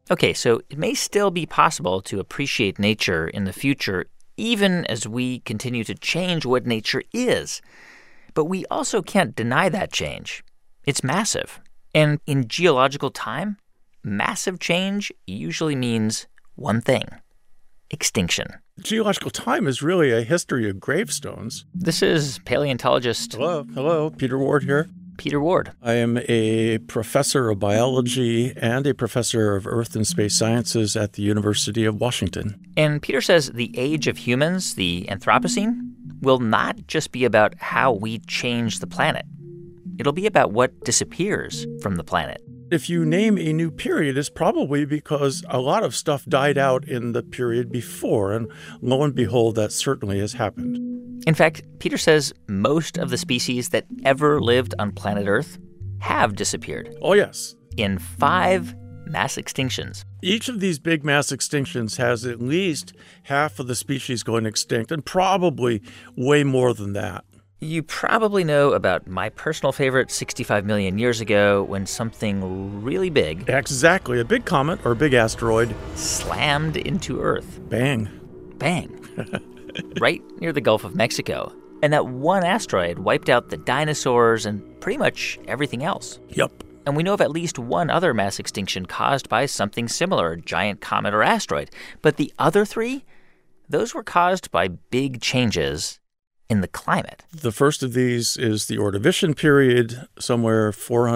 Okay, so it may still be possible to appreciate nature in the future, even as we continue to change what nature is. But we also can't deny that change. It's massive. And in geological time, massive change usually means one thing: extinction. Geological time is really a history of gravestones. This is paleontologist. Hello. Peter Ward here. Peter Ward. I am a professor of biology and a professor of earth and space sciences at the University of Washington. And Peter says the age of humans, the Anthropocene, will not just be about how we change the planet. It'll be about what disappears from the planet. If you name a new period, it's probably because a lot of stuff died out in the period before, and lo and behold, that certainly has happened. In fact, Peter says most of the species that ever lived on planet Earth have disappeared. Oh, yes. In 5 mass extinctions. Each of these big mass extinctions has at least half of the species going extinct, and probably way more than that. You probably know about my personal favorite 65 million years ago when something really big... Exactly. A big comet or a big asteroid... slammed into Earth. Bang. Bang. Right near the Gulf of Mexico. And that one asteroid wiped out the dinosaurs and pretty much everything else. Yep. And we know of at least one other mass extinction caused by something similar, a giant comet or asteroid. But the other 3, those were caused by big changes in the climate. The first of these is the Ordovician period. Somewhere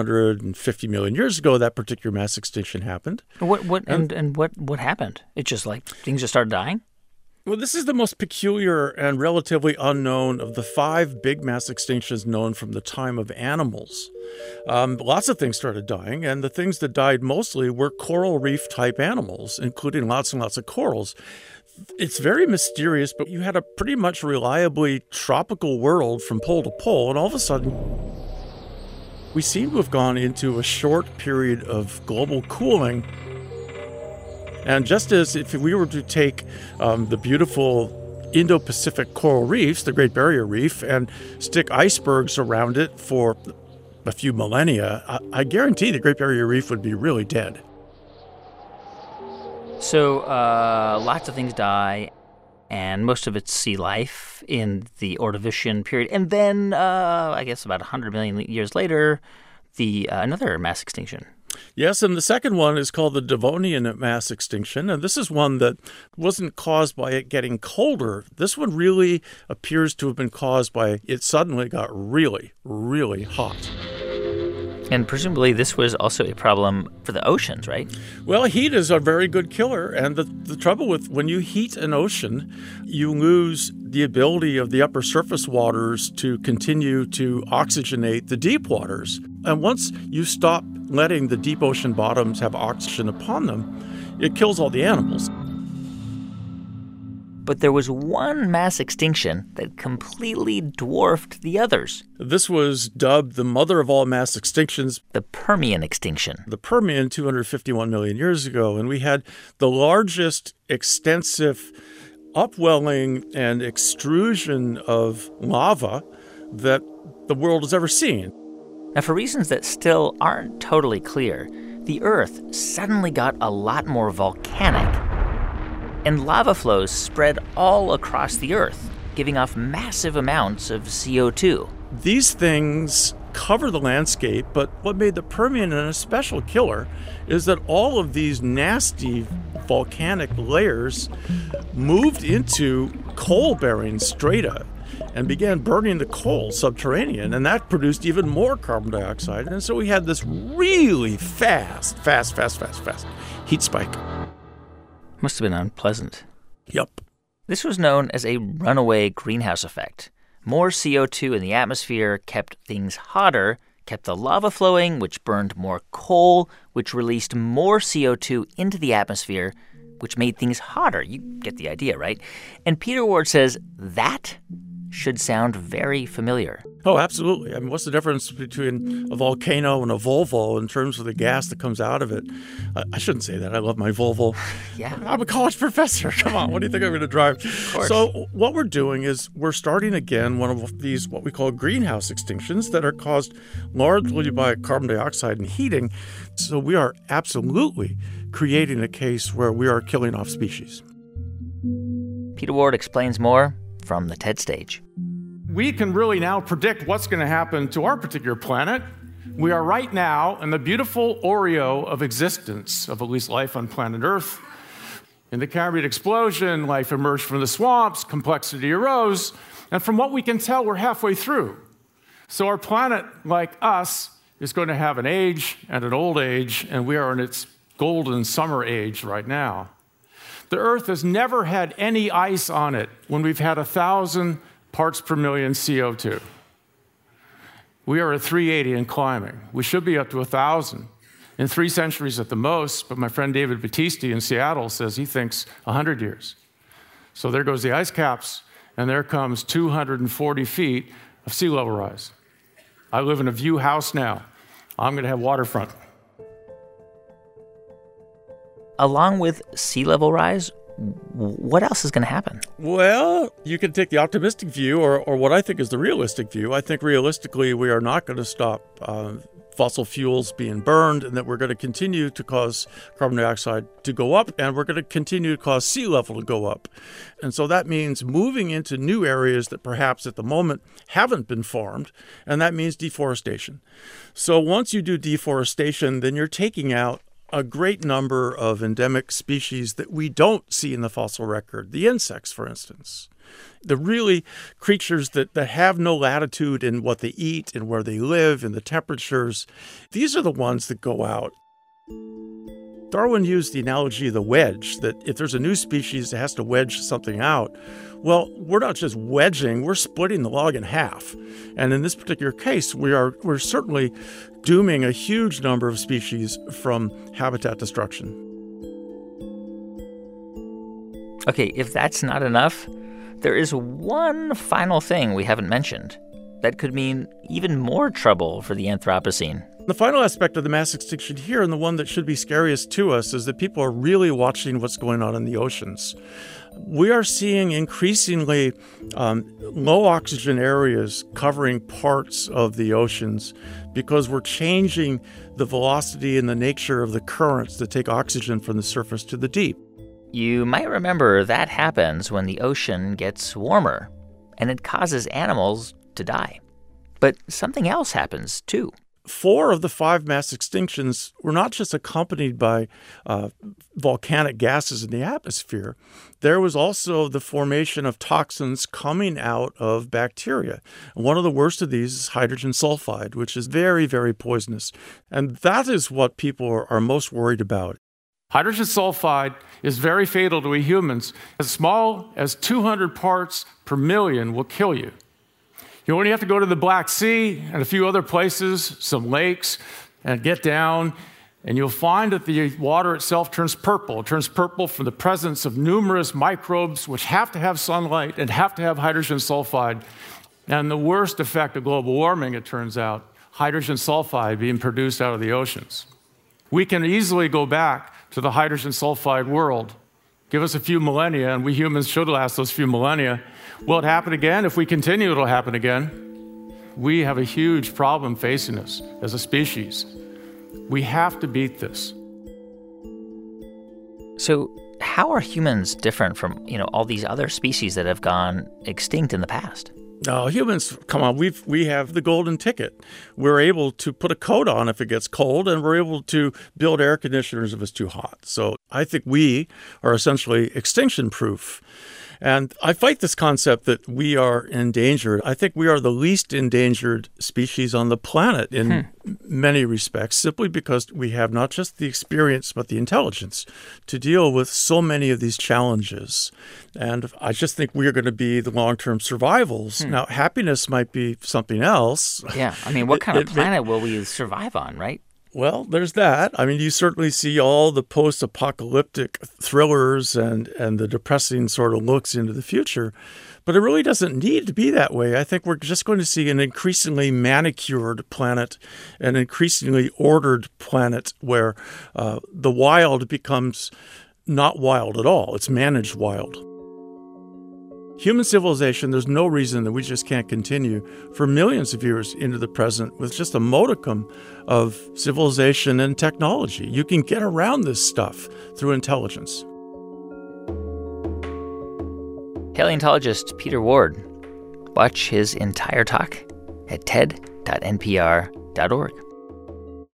450 million years ago, that particular mass extinction happened. What happened? It just things just started dying? Well, this is the most peculiar and relatively unknown of the 5 big mass extinctions known from the time of animals. Lots of things started dying, and the things that died mostly were coral reef type animals, including lots and lots of corals. It's very mysterious, but you had a pretty much reliably tropical world from pole to pole, and all of a sudden, we seem to have gone into a short period of global cooling. And just as if we were to take the beautiful Indo-Pacific coral reefs, the Great Barrier Reef, and stick icebergs around it for a few millennia, I guarantee the Great Barrier Reef would be really dead. So lots of things die, and most of it's sea life in the Ordovician period. And then, I guess about 100 million years later, another mass extinction. Yes, and the second one is called the Devonian mass extinction, and this is one that wasn't caused by it getting colder. This one really appears to have been caused by it suddenly got really, really hot. And presumably this was also a problem for the oceans, right? Well, heat is a very good killer, and the trouble with when you heat an ocean, you lose the ability of the upper surface waters to continue to oxygenate the deep waters. And once you stop letting the deep ocean bottoms have oxygen upon them, it kills all the animals. But there was one mass extinction that completely dwarfed the others. This was dubbed the mother of all mass extinctions. The Permian extinction. The Permian 251 million years ago. And we had the largest extensive upwelling and extrusion of lava that the world has ever seen. Now, for reasons that still aren't totally clear, the Earth suddenly got a lot more volcanic. And lava flows spread all across the Earth, giving off massive amounts of CO2. These things cover the landscape, but what made the Permian an especial killer is that all of these nasty volcanic layers moved into coal-bearing strata and began burning the coal subterranean, and that produced even more carbon dioxide. And so we had this really fast heat spike. Must have been unpleasant. Yep. This was known as a runaway greenhouse effect. More CO2 in the atmosphere kept things hotter, kept the lava flowing, which burned more coal, which released more CO2 into the atmosphere, which made things hotter. You get the idea, right? And Peter Ward says that should sound very familiar. Oh, absolutely. I mean, what's the difference between a Volcano and a Volvo in terms of the gas that comes out of it? I shouldn't say that. I love my Volvo. Yeah. I'm a college professor. Come on. What do you think I'm going to drive? Of course. So what we're doing is we're starting again one of these what we call greenhouse extinctions that are caused largely by carbon dioxide and heating. So we are absolutely creating a case where we are killing off species. Peter Ward explains more from the TED stage. We can really now predict what's going to happen to our particular planet. We are right now in the beautiful Oreo of existence, of at least life on planet Earth. In the Cambrian explosion, life emerged from the swamps, complexity arose, and from what we can tell, we're halfway through. So our planet, like us, is going to have an age and an old age, and we are in its golden summer age right now. The Earth has never had any ice on it when we've had 1,000 parts per million CO2. We are at 380 and climbing. We should be up to 1,000 in 3 centuries at the most, but my friend David Battisti in Seattle says he thinks 100 years. So there goes the ice caps, and there comes 240 feet of sea level rise. I live in a view house now. I'm going to have waterfront. Along with sea level rise, what else is going to happen? Well, you can take the optimistic view or what I think is the realistic view. I think realistically we are not going to stop fossil fuels being burned, and that we're going to continue to cause carbon dioxide to go up, and we're going to continue to cause sea level to go up. And so that means moving into new areas that perhaps at the moment haven't been farmed, and that means deforestation. So once you do deforestation, then you're taking out a great number of endemic species that we don't see in the fossil record, the insects, for instance. The really creatures that have no latitude in what they eat and where they live and the temperatures, these are the ones that go out. Darwin used the analogy of the wedge, that if there's a new species that has to wedge something out, well, we're not just wedging, we're splitting the log in half. And in this particular case, we're certainly dooming a huge number of species from habitat destruction. Okay, if that's not enough, there is one final thing we haven't mentioned that could mean even more trouble for the Anthropocene. The final aspect of the mass extinction here, and the one that should be scariest to us, is that people are really watching what's going on in the oceans. We are seeing increasingly low oxygen areas covering parts of the oceans because we're changing the velocity and the nature of the currents that take oxygen from the surface to the deep. You might remember that happens when the ocean gets warmer, and it causes animals to die. But something else happens, too. 4 of the 5 mass extinctions were not just accompanied by volcanic gases in the atmosphere. There was also the formation of toxins coming out of bacteria. And one of the worst of these is hydrogen sulfide, which is very, very poisonous. And that is what people are most worried about. Hydrogen sulfide is very fatal to we humans. As small as 200 parts per million will kill you. You only have to go to the Black Sea and a few other places, some lakes, and get down, and you'll find that the water itself turns purple. It turns purple from the presence of numerous microbes which have to have sunlight and have to have hydrogen sulfide. And the worst effect of global warming, it turns out, hydrogen sulfide being produced out of the oceans. We can easily go back to the hydrogen sulfide world. Give us a few millennia, and we humans should last those few millennia. Will it happen again? If we continue, it'll happen again. We have a huge problem facing us as a species. We have to beat this. So how are humans different from, all these other species that have gone extinct in the past? No, humans, come on, we have the golden ticket. We're able to put a coat on if it gets cold, and we're able to build air conditioners if it's too hot. So I think we are essentially extinction-proof. And I fight this concept that we are endangered. I think we are the least endangered species on the planet in many respects, simply because we have not just the experience, but the intelligence to deal with so many of these challenges. And I just think we are going to be the long-term survivals. Now, happiness might be something else. Yeah. I mean, what kind of planet will we survive on, right? Well, there's that. I mean, you certainly see all the post-apocalyptic thrillers and the depressing sort of looks into the future. But it really doesn't need to be that way. I think we're just going to see an increasingly manicured planet, an increasingly ordered planet where the wild becomes not wild at all. It's managed wild. Human civilization, there's no reason that we just can't continue for millions of years into the present with just a modicum of civilization and technology. You can get around this stuff through intelligence. Paleontologist Peter Ward. Watch his entire talk at ted.npr.org.